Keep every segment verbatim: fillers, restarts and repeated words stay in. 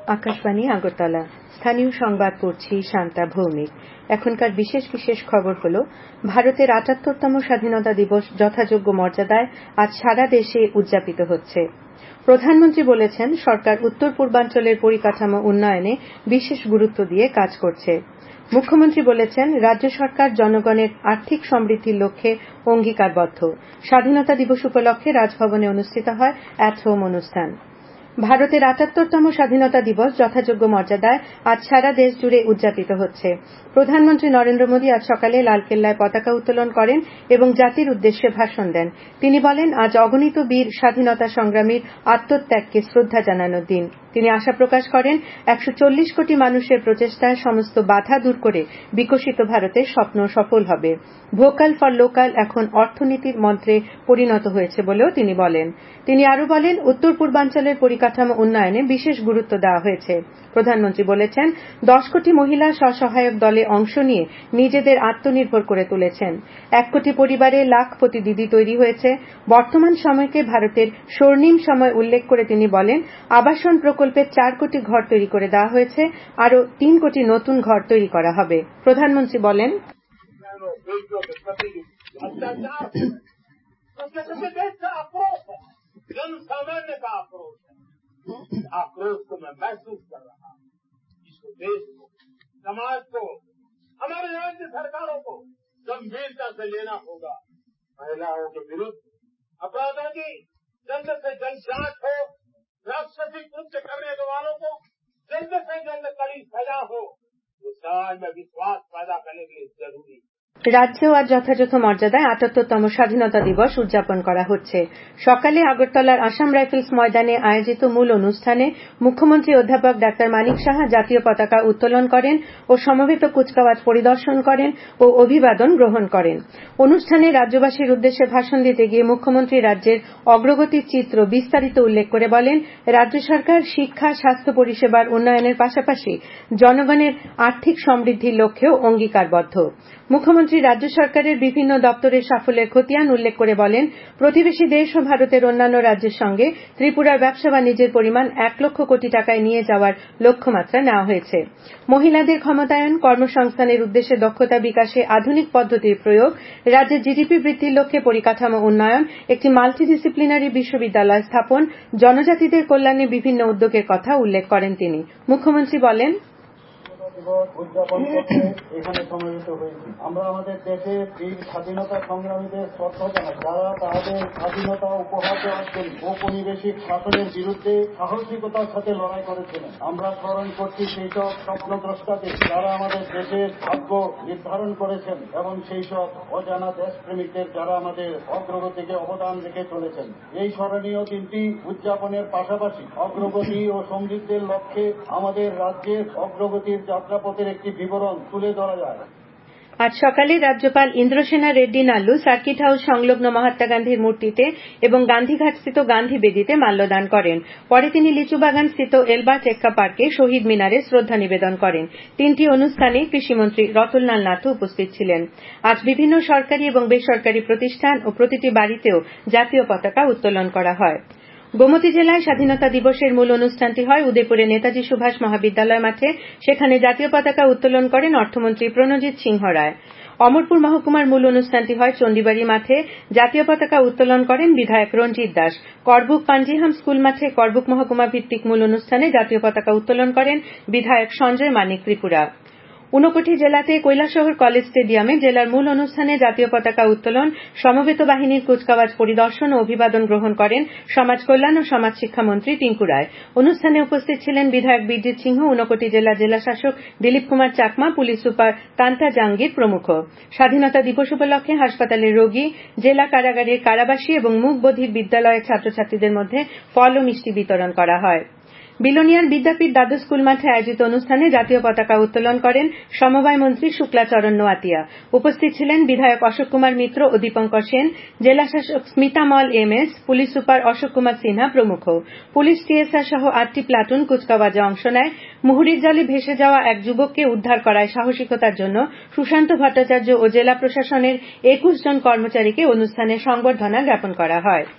আকাশবাণী আগরতলা। স্থানীয় সংবাদ পড়ছি শান্তা ভৌমিক। এখনকার বিশেষ বিশেষ খবর হল, ভারতের আটাত্তরতম স্বাধীনতা দিবস যথাযোগ্য মর্যাদায় আজ সারা দেশে উদযাপিত হচ্ছে। প্রধানমন্ত্রী বলেছেন, সরকার উত্তর পূর্বাঞ্চলের পরিকাঠামো উন্নয়নে বিশেষ গুরুত্ব দিয়ে কাজ করছে। মুখ্যমন্ত্রী বলেছেন, রাজ্য সরকার জনগণের আর্থিক সমৃদ্ধির লক্ষ্যে অঙ্গীকারবদ্ধ। স্বাধীনতা দিবস উপলক্ষে রাজভবনে অনুষ্ঠিত হয় অ্যাট হোম অনুষ্ঠান। ভারতের আটাত্তরতম স্বাধীনতা দিবস যথাযোগ্য মর্যাদায় আজ সারা দেশ জুড়ে উদযাপিত হচ্ছে। প্রধানমন্ত্রী নরেন্দ্র মোদী আজ সকালে লালকেল্লায় পতাকা উত্তোলন করেন এবং জাতির উদ্দেশ্যে ভাষণ দেন। তিনি বলেন, আজ অগণিত বীর স্বাধীনতা সংগ্রামীর আত্মত্যাগকে শ্রদ্ধা জানানোর দিন। তিনি আশা প্রকাশ করেন, একশো চল্লিশ কোটি মানুষের প্রচেষ্টায় সমস্ত বাধা দূর করে বিকশিত ভারতের স্বপ্ন সফল হবে। ভোকাল ফর লোকাল এখন অর্থনীতির মন্ত্রে পরিণত হয়েছে বলেও তিনি বলেন। তিনি আরো বলেন, উত্তর পূর্বাঞ্চলের পরিকাঠামো উন্নয়নে বিশেষ গুরুত্ব দেওয়া হয়েছে। প্রধানমন্ত্রী বলেছেন, দশ কোটি মহিলা স্বসহায়ক দলে অংশ নিয়ে নিজেদের আত্মনির্ভর করে তুলেছেন। এক কোটি পরিবারে লাখপতি দিদি তৈরি হয়েছে। বর্তমান সময়কে ভারতের স্বর্ণিম সময় উল্লেখ করে তিনি বলেন, আবাসন প্রকল্পে চার কোটি ঘর তৈরি করে দেওয়া হয়েছে, আরো তিন কোটি নতুন ঘর তৈরি করা হবে। প্রধানমন্ত্রী বলেন, जन सामान्य का आक्रोश है। आक्रोश को मैं महसूस कर रहा हूँ। इसको देश को, समाज को, हमारे राज्य सरकारों को गंभीरता से लेना होगा। महिलाओं के विरुद्ध अपराधों की जल्द से जल्द जांच हो, राष्ट्रपति कृत्य करने वालों को जल्द से जल्द कड़ी सजा हो, वो समाज में विश्वास पैदा करने के लिए जरूरी है। রাজ্যেও আজ যথাযথ মর্যাদায় আটাত্তরতম স্বাধীনতা দিবস উদযাপন করা হচ্ছে। সকালে আগরতলার আসাম রাইফেলস ময়দানে আয়োজিত মূল অনুষ্ঠানে মুখ্যমন্ত্রী অধ্যাপক ডাক্তার মানিক সাহা জাতীয় পতাকা উত্তোলন করেন ও সমবেত কুচকাওয়াজ পরিদর্শন করেন ও অভিবাদন গ্রহণ করেন। অনুষ্ঠানে রাজ্যবাসীর উদ্দেশ্যে ভাষণ দিতে গিয়ে মুখ্যমন্ত্রী রাজ্যের অগ্রগতির চিত্র বিস্তারিত উল্লেখ করে বলেন, রাজ্য সরকার শিক্ষা, স্বাস্থ্য পরিষেবার উন্নয়নের পাশাপাশি জনগণের আর্থিক সমৃদ্ধির লক্ষ্যেও অঙ্গীকারবদ্ধ। মুখ্যমন্ত্রী রাজ্য সরকারের বিভিন্ন দপ্তরের সাফল্যের খতিয়ান উল্লেখ করে বলেন, প্রতিবেশী দেশ ও ভারতের অন্যান্য রাজ্যের সঙ্গে ত্রিপুরার ব্যবসা বাণিজ্যের পরিমাণ এক লক্ষ কোটি টাকায় নিয়ে যাওয়ার লক্ষ্যমাত্রা নেওয়া হয়েছে। মহিলাদের ক্ষমতায়ন, কর্মসংস্থানের উদ্দেশ্যে দক্ষতা বিকাশে আধুনিক পদ্ধতির প্রয়োগ, রাজ্যের জিডিপি বৃদ্ধির লক্ষ্যে পরিকাঠামো উন্নয়ন, একটি মাল্টিডিসিপ্লিনারি বিশ্ববিদ্যালয় স্থাপন, জনজাতিদের কল্যাণে বিভিন্ন উদ্যোগের কথা উল্লেখ করেন তিনি। মুখ্যমন্ত্রী বলেন, উদযাপন করতে এখানে সমবেত হয়েছি। আমরা আমাদের দেশের বীর স্বাধীনতা সংগ্রামীদের শ্রদ্ধা জানাই, যারা তাদের স্বাধীনতা উপহার দেওয়ার জন্য ঔপনিবেশিক শাসনের বিরুদ্ধে সাহসিকতার সাথে লড়াই করেছিলেন। আমরা স্মরণ করছি সেই সব স্বপ্নদ্রষ্টাদের, যারা আমাদের দেশের ভাগ্য নির্ধারণ করেছেন, এবং সেই সব অজানা দেশপ্রেমিকদের, যারা আমাদের অগ্রগতিকে অবদান রেখে চলেছেন। এই স্মরণীয় দিনটি উদযাপনের পাশাপাশি অগ্রগতি ও সমৃদ্ধির লক্ষ্যে আমাদের রাজ্যের অগ্রগতির যাত্রাপথের একটি বিবরণ তুলে ধরা যায়। আজ সকালে রাজ্যপাল ইন্দ্রসেনা রেড্ডি নাল্লু সার্কিট হাউস সংলগ্ন মহাত্মা গান্ধীর মূর্তিতে এবং গান্ধীঘাটস্থিত গান্ধী বেদিতে মাল্যদান করেন। পরে তিনি লিচুবাগানস্থিত এলবার্ট এক্কা পার্কে শহীদ মিনারে শ্রদ্ধা নিবেদন করেন। তিনটি অনুষ্ঠানে কৃষিমন্ত্রী রতনলাল নাথও উপস্থিত ছিলেন। আজ বিভিন্ন সরকারি এবং বেসরকারি প্রতিষ্ঠান ও প্রতিটি বাড়িতেও জাতীয় পতাকা উত্তোলন করা হয়। গোমতী জেলায় স্বাধীনতা দিবসের মূল অনুষ্ঠানটি হয় উদয়পুরে নেতাজি সুভাষ মহাবিদ্যালয় মাঠে। সেখানে জাতীয় পতাকা উত্তোলন করেন অর্থমন্ত্রী প্রণজিৎ সিংহ রায়। অমরপুর মহকুমার মূল অনুষ্ঠানটি হয় চণ্ডীবাড়ি মাঠে। জাতীয় পতাকা উত্তোলন করেন বিধায়ক রঞ্জিত দাস। করবুক পাঞ্জিহাম স্কুল মাঠে করবুক মহকুমা ভিত্তিক মূল অনুষ্ঠানে জাতীয় পতাকা উত্তোলন করেন বিধায়ক সঞ্জয় মানিক ত্রিপুরা। ঊনকোটি জেলাতে কৈলাসহর কলেজ স্টেডিয়ামে জেলার মূল অনুষ্ঠানে জাতীয় পতাকা উত্তোলন, সমবেত বাহিনীর কুচকাওয়াজ পরিদর্শন ও অভিবাদন গ্রহণ করেন সমাজ কল্যাণ ও সমাজ শিক্ষা মন্ত্রী টিঙ্কু রায়। অনুষ্ঠানে উপস্থিত ছিলেন বিধায়ক বীরজিৎ সিংহ, ঊনকোটি জেলা জেলাশাসক দিলীপ কুমার চাকমা, পুলিশ সুপার কান্তা জাহাঙ্গীর প্রমুখ। স্বাধীনতা দিবস উপলক্ষে হাসপাতালের রোগী, জেলা কারাগারের কারাবাসী এবং মুক বধির বিদ্যালয়ের ছাত্রছাত্রীদের মধ্যে ফল ও মিষ্টি বিতরণ করা হয়। বিলোনিয়ার বিদ্যাপীঠ দ্বাদশ স্কুল মাঠে আয়োজিত অনুষ্ঠানে জাতীয় পতাকা উত্তোলন করেন সমবায় মন্ত্রী শুক্লাচরণ নোয়াতিয়া। উপস্থিত ছিলেন বিধায়ক অশোক কুমার মিত্র ও দীপঙ্কর সেন, জেলাশাসক Smita Mal M S, police super Ashok Kumar Sinha প্রমুখ। পুলিশ, টিএসআর সহ আটটি প্লাটুন কুচকাওয়াজে অংশ নেয়। মুহুরীর জলে ভেসে যাওয়া এক যুবককে উদ্ধার করায় সাহসিকতার জন্য সুশান্ত ভট্টাচার্য ও জেলা প্রশাসনের একুশ জন কর্মচারীকে অনুষ্ঠানে সংবর্ধনা জ্ঞাপন করা হয়।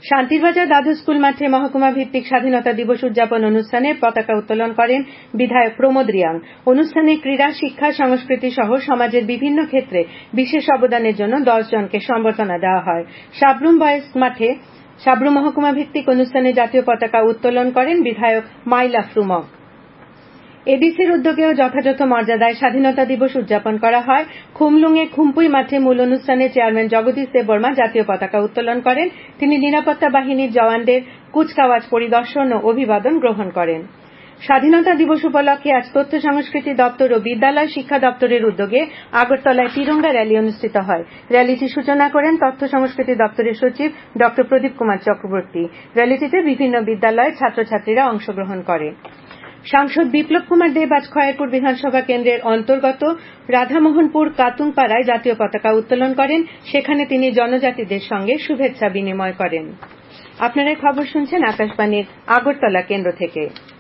শান্তিরবাজার দাদু স্কুল মাঠে মহকুমা ভিত্তিক স্বাধীনতা দিবস উদযাপন অনুষ্ঠানে পতাকা উত্তোলন করেন বিধায়ক প্রমোদ রিয়াং। অনুষ্ঠানে ক্রীড়া, শিক্ষা, সংস্কৃতি সহ সমাজের বিভিন্ন ক্ষেত্রে বিশেষ অবদানের জন্য দশ জনকে সম্বর্ধনা দেওয়া হয়। সাব্রুম বয়েজ মাঠে সাব্রুম মহকুমা ভিত্তিক অনুষ্ঠানে জাতীয় পতাকা উত্তোলন করেন বিধায়ক মাইলা ফ্রুমক। এডিসির উদ্যোগেও যথাযথ মর্যাদায় স্বাধীনতা দিবস উদযাপন করা হয়। খুমলুঙে খুমপুই মাঠে মূল অনুষ্ঠানে চেয়ারম্যান জগদীশ দেববর্মা জাতীয় পতাকা উত্তোলন করেন। তিনি নিরাপত্তা বাহিনীর জওয়ানদের কুচকাওয়াজ পরিদর্শন ও অভিবাদন গ্রহণ করেন। স্বাধীনতা দিবস উপলক্ষে আজ তথ্য সংস্কৃতি দপ্তর ও বিদ্যালয় শিক্ষা দপ্তরের উদ্যোগে আগরতলায় তিরঙ্গা র্যালি অনুষ্ঠিত হয়। র্যালিটি সূচনা করেন তথ্য সংস্কৃতি দপ্তরের সচিব ড প্রদীপ কুমার চক্রবর্তী। র্যালিটিতে বিভিন্ন বিদ্যালয়ের ছাত্রছাত্রীরা অংশগ্রহণ করে। সাংসদ বিপ্লব কুমার দেব আজ খয়েরপুর বিধানসভা কেন্দ্রের অন্তর্গত রাধামোহনপুর কাতুংপাড়ায় জাতীয় পতাকা উত্তোলন করেন। সেখানে তিনি জনজাতিদের সঙ্গে শুভেচ্ছা বিনিময় করেন। আপনারা খবর শুনছেন আকাশবাণীর আগরতলা কেন্দ্র থেকে।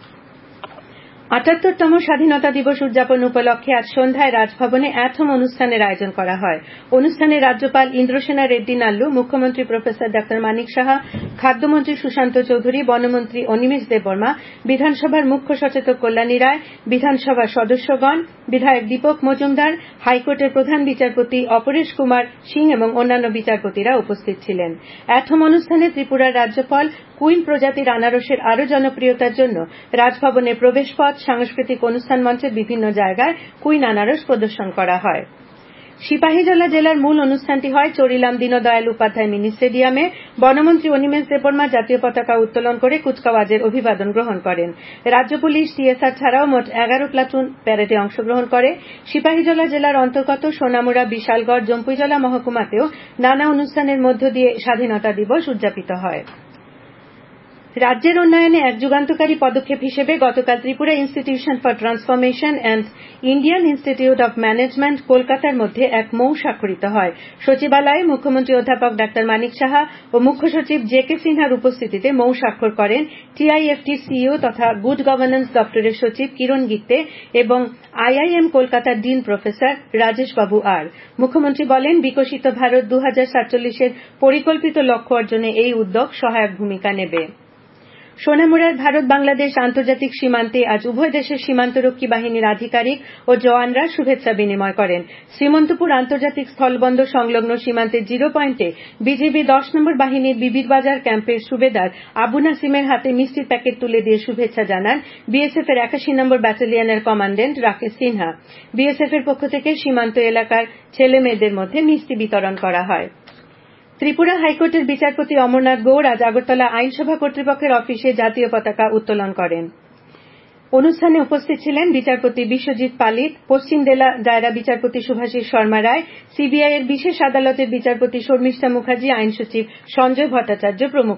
আটাত্তরতম স্বাধীনতা দিবস উদযাপন উপলক্ষে আজ সন্ধ্যায় রাজভবনে অ্যাথম অনুষ্ঠানের আয়োজন করা হয়। অনুষ্ঠানে রাজ্যপাল ইন্দ্রসেনা রেড্ডি নাল্লু, মুখ্যমন্ত্রী প্রফেসর ডা মানিক সাহা, খাদ্যমন্ত্রী সুশান্ত চৌধুরী, বনমন্ত্রী অনিমেষ দেববর্মা, বিধানসভার মুখ্য সচেতক কল্যাণী রায়, বিধানসভার সদস্যগণ, বিধায়ক দীপক মজুমদার, হাইকোর্টের প্রধান বিচারপতি অপরেশ কুমার সিং এবং অন্যান্য বিচারপতিরা উপস্থিত ছিলেন। অ্যাথম অনুষ্ঠানে ত্রিপুরার রাজ্যপাল কুইন প্রজাতির আনারসের আরও জনপ্রিয়তার জন্য রাজভবনের প্রবেশপথ, সাংস্কৃতিক অনুষ্ঠান মঞ্চের বিভিন্ন জায়গায় কুইন আনারস প্রদর্শন করা হয়। সিপাহীজলা জেলার মূল অনুষ্ঠানটি হয় চরিলাম দীনদয়াল উপাধ্যায় মিনি স্টেডিয়ামে। বনমন্ত্রী অনিমেষ দেববর্মা জাতীয় পতাকা উত্তোলন করে কুচকাওয়াজের অভিবাদন গ্রহণ করেন। রাজ্য পুলিশ, টিএসআর ছাড়াও মোট এগারো প্লাটুন প্যারেডে অংশগ্রহণ করে। সিপাহীজলা জেলার অন্তর্গত সোনামুড়া, বিশালগড়, জম্পুইজলা মহকুমাতেও নানা অনুষ্ঠানের মধ্য দিয়ে স্বাধীনতা দিবস উদযাপিত হয়। রাজ্যের উন্নয়নে এক যুগান্তকারী পদক্ষেপ হিসেবে গতকাল Tripura institution for transformation and Indian institute of management কলকাতার মধ্যে এক মৌ স্বাক্ষরিত হয়। সচিবালয়ে মুখ্যমন্ত্রী অধ্যাপক ডা মানিক সাহা ও মুখ্য সচিব জে কে সিনহার উপস্থিতিতে মৌ স্বাক্ষর করেন টিআইএফটির সিইও তথা গুড গভর্নেন্স দপ্তরের সচিব কিরণ গিত্তে এবং আইআইএম কলকাতার ডিন প্রফেসর রাজেশ বাবু আর। মুখ্যমন্ত্রী বলেন, বিকশিত ভারত দু হাজার সাতচল্লিশের পরিকল্পিত লক্ষ্য অর্জনে এই উদ্যোগ সহায়ক ভূমিকা নেবে। সোনামুড়ার ভারত বাংলাদেশ আন্তর্জাতিক সীমান্তে আজ উভয় দেশের সীমান্তরক্ষী বাহিনীর আধিকারিক ও জওয়ানরা শুভেচ্ছা বিনিময় করেন। শ্রীমন্তপুর আন্তর্জাতিক স্থলবন্দর সংলগ্ন সীমান্তের জিরো পয়েন্টে বিজিবি দশ নম্বর বাহিনীর বিবিরবাজার ক্যাম্পের সুবেদার আবু নাসিমের হাতে মিষ্টির প্যাকেট তুলে দিয়ে শুভেচ্ছা জানান বিএসএফ এর একাশি নম্বর ব্যাটালিয়নের কমান্ড্যান্ট রাকেশ সিনহা। বিএসএফ এর পক্ষ থেকে সীমান্ত এলাকার ছেলে মেয়েদের মধ্যে মিষ্টি বিতরণ করা হয়। ত্রিপুরা হাইকোর্টের বিচারপতি অমরনাথ গৌড় আজ আগরতলা আইনসভা কর্তৃপক্ষের অফিসে জাতীয় পতাকা উত্তোলন করেন। অনুষ্ঠানে উপস্থিত ছিলেন বিচারপতি বিশ্বজিৎ পালিত, পশ্চিম জেলা দায়রা বিচারপতি শুভাশিস শর্মা রায়, সিবিআই এর বিশেষ আদালতের বিচারপতি শর্মিষ্ঠা মুখার্জি, আইন সচিব সঞ্জয় ভট্টাচার্য প্রমুখ।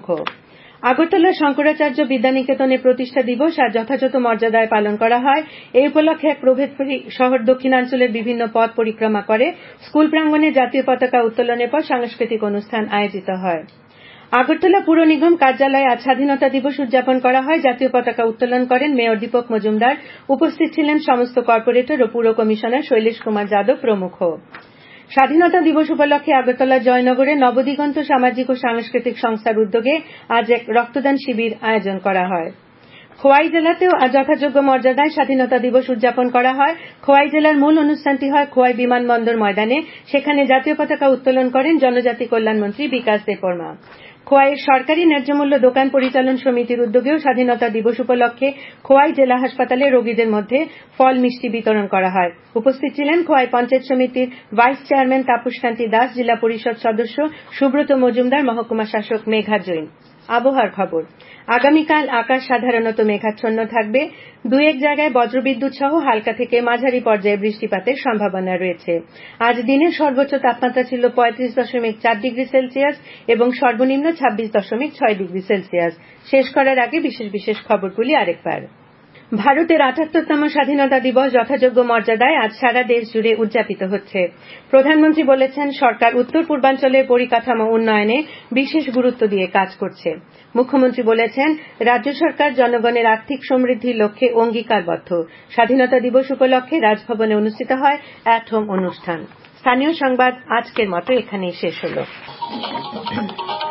আগরতলার শঙ্করাচার্য বিদ্যানিকেতনের প্রতিষ্ঠা দিবস আজ যথাযথ মর্যাদায় পালন করা হয়। এই উপলক্ষে এক প্রভাতফেরি শহর দক্ষিণাঞ্চলের বিভিন্ন পথ পরিক্রমা করে স্কুল প্রাঙ্গণে জাতীয় পতাকা উত্তোলনের পর সাংস্কৃতিক অনুষ্ঠান আয়োজিত হয়। আগরতলা পুর নিগম কার্যালয়ে আজ স্বাধীনতা দিবস উদযাপন করা হয়। জাতীয় পতাকা উত্তোলন করেন মেয়র দীপক মজুমদার। উপস্থিত ছিলেন সমস্ত কর্পোরেটর ও পুর কমিশনার শৈলেশ কুমার যাদব প্রমুখ। স্বাধীনতা দিবস উপলক্ষে আগরতলার জয়নগরে নবদিগন্ত সামাজিক ও সাংস্কৃতিক সংস্থার উদ্যোগে আজ এক রক্তদান শিবির আয়োজন করা হয়। খোয়াই জেলাতেও আজ যথাযোগ্য মর্যাদায় স্বাধীনতা দিবস উদযাপন করা হয়। খোয়াই জেলার মূল অনুষ্ঠানটি হয় খোয়াই বিমানবন্দর ময়দানে। সেখানে জাতীয় পতাকা উত্তোলন করেন জনজাতি কল্যাণ মন্ত্রী বিকাশ দেববর্মা। খোয়াইয়ের সরকারি ন্যায্যমূল্য দোকান পরিচালন সমিতির উদ্যোগেও স্বাধীনতা দিবস উপলক্ষে খোয়াই জেলা হাসপাতালে রোগীদের মধ্যে ফল মিষ্টি বিতরণ করা হয়। উপস্থিত ছিলেন খোয়াই পঞ্চায়েত সমিতির ভাইস চেয়ারম্যান তাপসকান্তি দাস, জেলা পরিষদ সদস্য সুব্রত মজুমদার, মহকুমা শাসক মেঘা জৈন। আবহাওয়ার খবর। আগামীকাল আকাশ সাধারণত মেঘাচ্ছন্ন থাকবে। দুই এক জায়গায় বজ্রবিদ্যুৎ সহ হালকা থেকে মাঝারি পর্যায়ে বৃষ্টিপাতের সম্ভাবনা রয়েছে। আজ দিনের সর্বোচ্চ তাপমাত্রা ছিল পঁয়ত্রিশ দশমিক চার ডিগ্রি সেলসিয়াস এবং সর্বনিম্ন ছাব্বিশ দশমিক ছয় ডিগ্রি সেলসিয়াস। শেষ করার আগে বিশেষ বিশেষ খবরগুলি আরেকবার। ভারতের আটাত্তরতম স্বাধীনতা দিবস যথাযোগ্য মর্যাদায় আজ সারা দেশ জুড়ে উদযাপিত হচ্ছে। প্রধানমন্ত্রী বলেছেন, সরকার উত্তর পূর্বাঞ্চলের পরিকাঠামো উন্নয়নে বিশেষ গুরুত্ব দিয়ে কাজ করছে। মুখ্যমন্ত্রী বলেছেন, রাজ্য সরকার জনগণের আর্থিক সমৃদ্ধির লক্ষ্যে অঙ্গীকারবদ্ধ। স্বাধীনতা দিবস উপলক্ষে রাজভবনে অনুষ্ঠিত হয় অ্যাট হোম অনুষ্ঠান। স্থানীয় সংবাদ আজকের মতো এখানেই শেষ হলো।